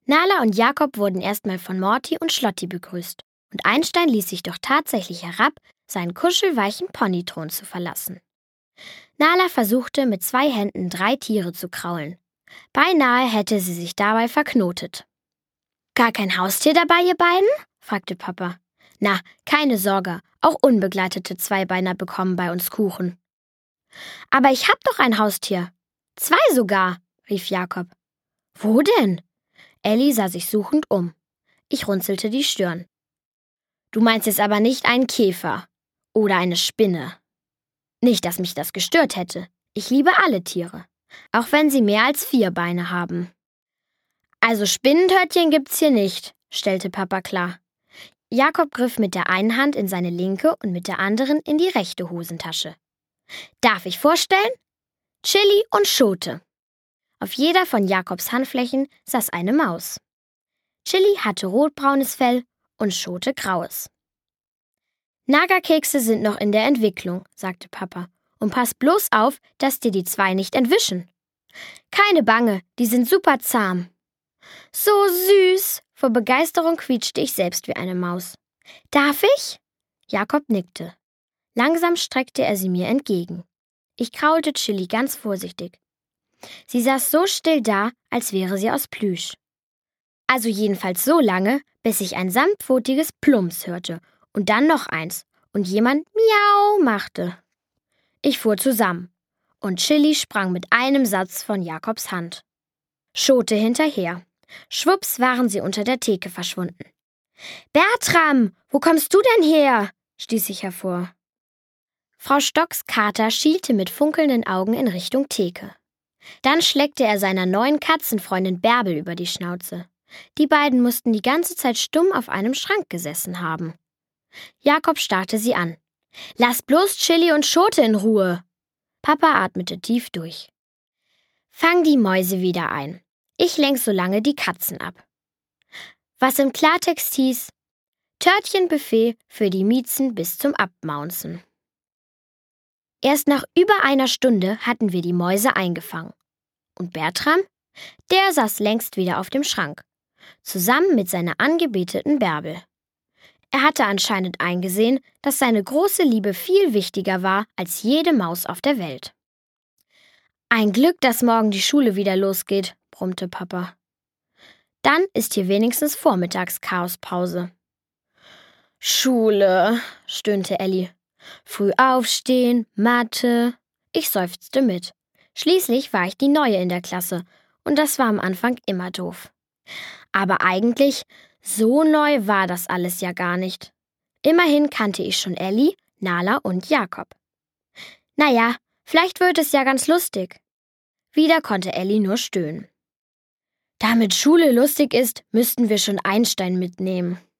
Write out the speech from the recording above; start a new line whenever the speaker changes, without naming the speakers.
Nala und Jakob wurden erstmal von Morty und Schlotti begrüßt. Und Einstein ließ sich doch tatsächlich herab, seinen kuschelweichen Ponythron zu verlassen. Nala versuchte mit 2 Händen 3 Tiere zu kraulen. Beinahe hätte sie sich dabei verknotet. »Gar kein Haustier dabei, ihr beiden?« fragte Papa. »Na, keine Sorge, auch unbegleitete Zweibeiner bekommen bei uns Kuchen.« »Aber ich hab doch ein Haustier. 2 sogar«, rief Jakob. »Wo denn?« Elli sah sich suchend um. Ich runzelte die Stirn. »Du meinst jetzt aber nicht einen Käfer oder eine Spinne?« Nicht, dass mich das gestört hätte. Ich liebe alle Tiere, auch wenn sie mehr als 4 Beine haben. »Also Spinnentörtchen gibt's hier nicht«, stellte Papa klar. Jakob griff mit der einen Hand in seine linke und mit der anderen in die rechte Hosentasche. »Darf ich vorstellen? Chili und Schote.« Auf jeder von Jakobs Handflächen saß eine Maus. Chili hatte rotbraunes Fell und Schote graues. »Nagerkekse sind noch in der Entwicklung«, sagte Papa. »Und pass bloß auf, dass dir die 2 nicht entwischen.« »Keine Bange, die sind super zahm.« »So süß!« Vor Begeisterung quietschte ich selbst wie eine Maus. »Darf ich?« Jakob nickte. Langsam streckte er sie mir entgegen. Ich kraulte Chili ganz vorsichtig. Sie saß so still da, als wäre sie aus Plüsch. Also jedenfalls so lange, bis ich ein samtpfotiges Plumps hörte und dann noch eins und jemand Miau machte. Ich fuhr zusammen und Chili sprang mit einem Satz von Jakobs Hand. Schote hinterher. Schwupps waren sie unter der Theke verschwunden. »Bertram, wo kommst du denn her?« stieß ich hervor. Frau Stocks Kater schielte mit funkelnden Augen in Richtung Theke. Dann schleckte er seiner neuen Katzenfreundin Bärbel über die Schnauze. Die beiden mussten die ganze Zeit stumm auf einem Schrank gesessen haben. Jakob starrte sie an. »Lass bloß Chili und Schote in Ruhe!« Papa atmete tief durch. »Fang die Mäuse wieder ein. Ich lenk so lange die Katzen ab.« Was im Klartext hieß: Törtchenbuffet für die Miezen bis zum Abmaunzen. Erst nach über einer Stunde hatten wir die Mäuse eingefangen. Und Bertram? Der saß längst wieder auf dem Schrank, zusammen mit seiner angebeteten Bärbel. Er hatte anscheinend eingesehen, dass seine große Liebe viel wichtiger war als jede Maus auf der Welt. »Ein Glück, dass morgen die Schule wieder losgeht«, brummte Papa. »Dann ist hier wenigstens Vormittagschaospause.« »Schule«, stöhnte Elli. »Früh aufstehen, Mathe.« Ich seufzte mit. Schließlich war ich die Neue in der Klasse und das war am Anfang immer doof. Aber eigentlich, so neu war das alles ja gar nicht. Immerhin kannte ich schon Elli, Nala und Jakob. Naja, vielleicht wird es ja ganz lustig. Wieder konnte Elli nur stöhnen. Damit Schule lustig ist, müssten wir schon Einstein mitnehmen.